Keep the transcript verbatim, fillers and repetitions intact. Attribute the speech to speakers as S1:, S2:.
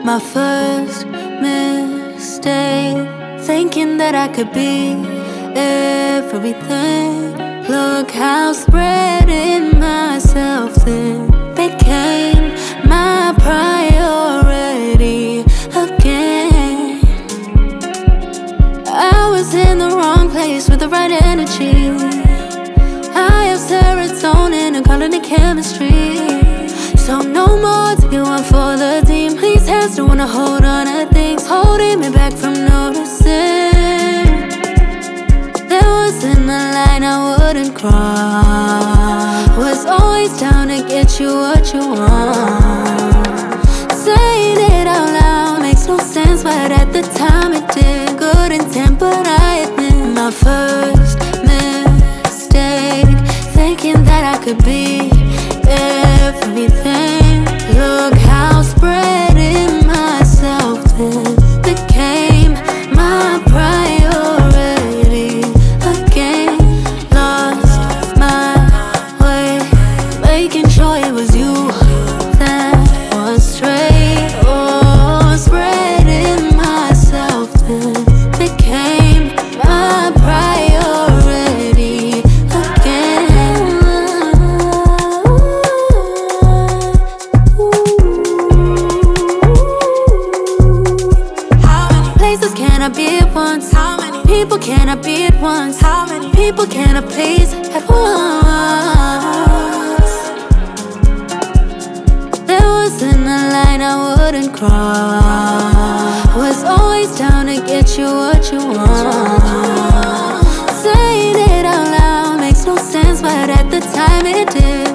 S1: My first mistake, thinking that I could be everything. Look how spreading myself thin became my priority again. I was in the wrong place with the right energy. I have serotonin and calling it chemistry. So no more taking one for the team. These hands don't wanna hold on to things, holding me back from noticing. There wasn't a line I wouldn't cross. Was always down to get you what you want. Saying it out loud makes no sense, but at the time it did. Good intent, but I admit my first mistake, thinking that I could be everything. Look how spreading myself thin became my priority again. Lost my way, making sure it was you that was straight. Oh, spreading myself thin became my priority again. Places can I be at once? How many people can I be at once? How many people can I please at once? There wasn't a line I wouldn't cross. Was always down to get you what you want. Saying it out loud makes no sense, but at the time it did.